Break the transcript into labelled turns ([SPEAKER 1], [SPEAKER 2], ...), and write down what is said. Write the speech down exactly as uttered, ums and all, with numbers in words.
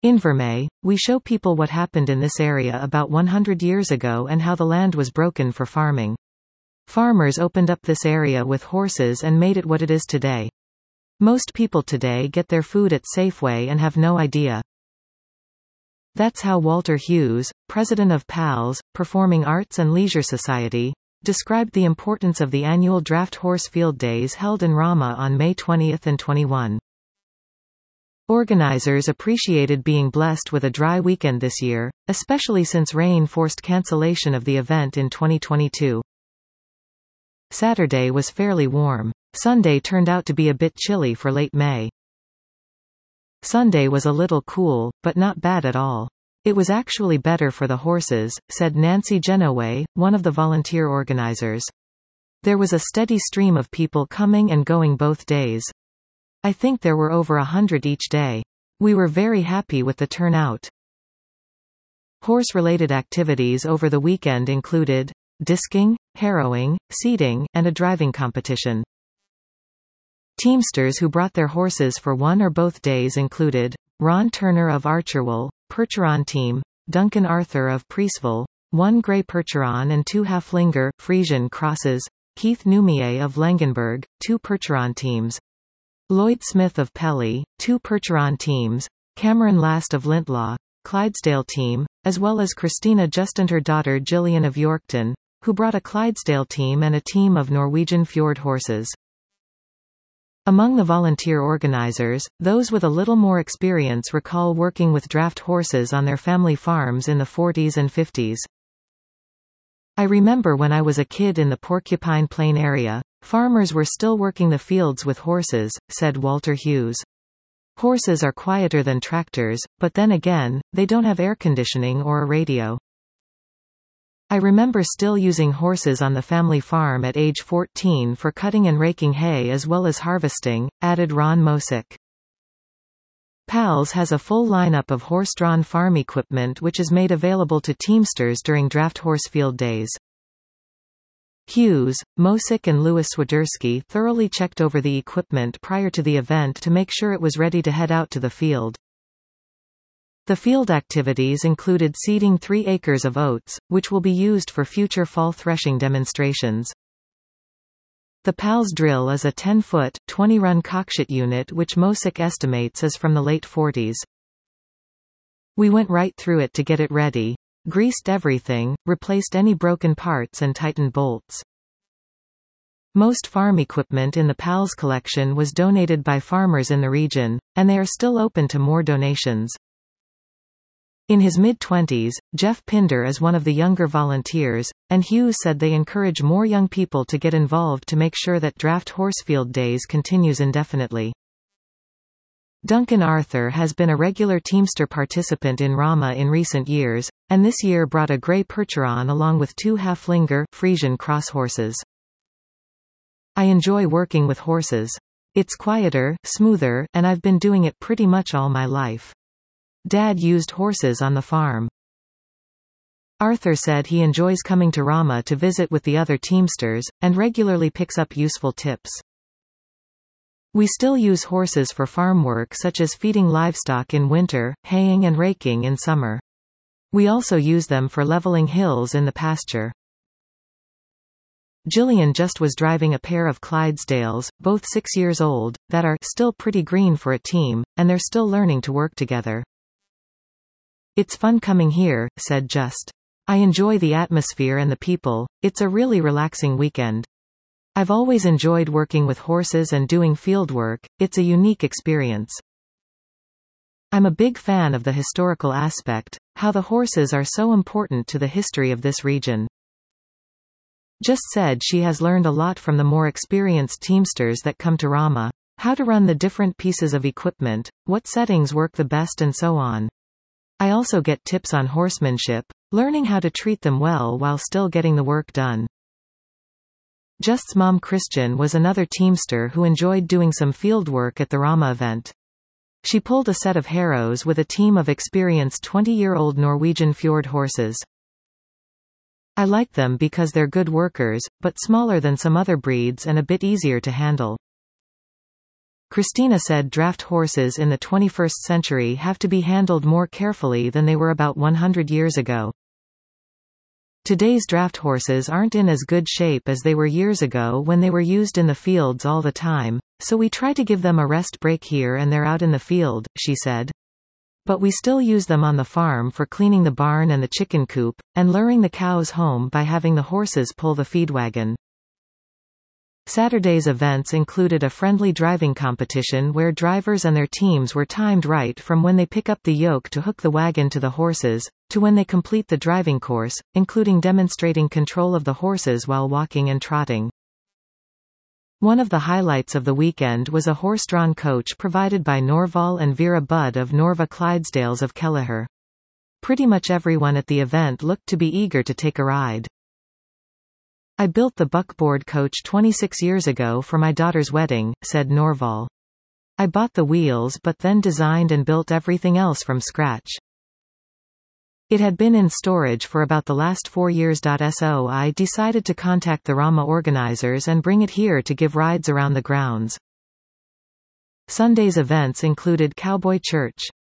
[SPEAKER 1] In Vermey, we show people what happened in this area about one hundred years ago and how the land was broken for farming. Farmers opened up this area with horses and made it what it is today. Most people today get their food at Safeway and have no idea. That's how Walter Hughes, president of PALS, Performing Arts and Leisure Society, described the importance of the annual Draft Horse Field Days held in Ramah on May twentieth and twenty-first. Organizers appreciated being blessed with a dry weekend this year, especially since rain forced cancellation of the event in twenty twenty-two. Saturday was fairly warm. Sunday turned out to be a bit chilly for late May. Sunday was a little cool, but not bad at all. It was actually better for the horses, said Nancy Genoway, one of the volunteer organizers. There was a steady stream of people coming and going both days. I think there were over a hundred each day. We were very happy with the turnout. Horse-related activities over the weekend included disking, harrowing, seating, and a driving competition. Teamsters who brought their horses for one or both days included Ron Turner of Archerwell, Percheron Team, Duncan Arthur of Priestville, one Grey Percheron and two Haflinger, Frisian crosses, Keith Numier of Langenberg, two Percheron teams, Lloyd Smith of Pelly, two Percheron teams, Cameron Last of Lintlaw, Clydesdale team, as well as Christina Just and her daughter Gillian of Yorkton, who brought a Clydesdale team and a team of Norwegian Fjord horses. Among the volunteer organizers, those with a little more experience recall working with draft horses on their family farms in the forties and fifties. I remember when I was a kid in the Porcupine Plain area, farmers were still working the fields with horses, said Walter Hughes. Horses are quieter than tractors, but then again, they don't have air conditioning or a radio. I remember still using horses on the family farm at age fourteen for cutting and raking hay as well as harvesting, added Ron Mosick. PALS has a full lineup of horse-drawn farm equipment which is made available to Teamsters during draft horse field days. Hughes, Mosick and Louis Swiderski thoroughly checked over the equipment prior to the event to make sure it was ready to head out to the field. The field activities included seeding three acres of oats, which will be used for future fall threshing demonstrations. The PALS drill is a ten-foot, twenty-run cockshutt unit which Mosick estimates is from the late forties. We went right through it to get it ready, greased everything, replaced any broken parts and tightened bolts. Most farm equipment in the PALS collection was donated by farmers in the region, and they are still open to more donations. In his mid-twenties, Jeff Pinder is one of the younger volunteers, and Hughes said they encourage more young people to get involved to make sure that Draft Horsefield Days continues indefinitely. Duncan Arthur has been a regular Teamster participant in Ramah in recent years, and this year brought a Grey Percheron along with two Haflinger, Frisian cross horses. I enjoy working with horses. It's quieter, smoother, and I've been doing it pretty much all my life. Dad used horses on the farm. Arthur said he enjoys coming to Ramah to visit with the other Teamsters, and regularly picks up useful tips. We still use horses for farm work such as feeding livestock in winter, haying and raking in summer. We also use them for leveling hills in the pasture. Gillian just was driving a pair of Clydesdales, both six years old, that are still pretty green for a team, and they're still learning to work together. It's fun coming here, said Just. I enjoy the atmosphere and the people, it's a really relaxing weekend. I've always enjoyed working with horses and doing field work, it's a unique experience. I'm a big fan of the historical aspect, how the horses are so important to the history of this region. Just said she has learned a lot from the more experienced Teamsters that come to Ramah, how to run the different pieces of equipment, what settings work the best and so on. I also get tips on horsemanship, learning how to treat them well while still getting the work done. Just's mom Christian was another Teamster who enjoyed doing some field work at the Ramah event. She pulled a set of harrows with a team of experienced twenty-year-old Norwegian Fjord horses. I like them because they're good workers, but smaller than some other breeds and a bit easier to handle. Christina said draft horses in the twenty-first century have to be handled more carefully than they were about one hundred years ago. Today's draft horses aren't in as good shape as they were years ago when they were used in the fields all the time, so we try to give them a rest break here and there out in the field, she said. But we still use them on the farm for cleaning the barn and the chicken coop, and luring the cows home by having the horses pull the feed wagon. Saturday's events included a friendly driving competition where drivers and their teams were timed right from when they pick up the yoke to hook the wagon to the horses, to when they complete the driving course, including demonstrating control of the horses while walking and trotting. One of the highlights of the weekend was a horse-drawn coach provided by Norval and Vera Budd of Norva Clydesdales of Kelleher. Pretty much everyone at the event looked to be eager to take a ride. I built the buckboard coach twenty-six years ago for my daughter's wedding, said Norval. I bought the wheels but then designed and built everything else from scratch. It had been in storage for about the last four years. So I decided to contact the Rama organizers and bring it here to give rides around the grounds. Sunday's events included Cowboy Church.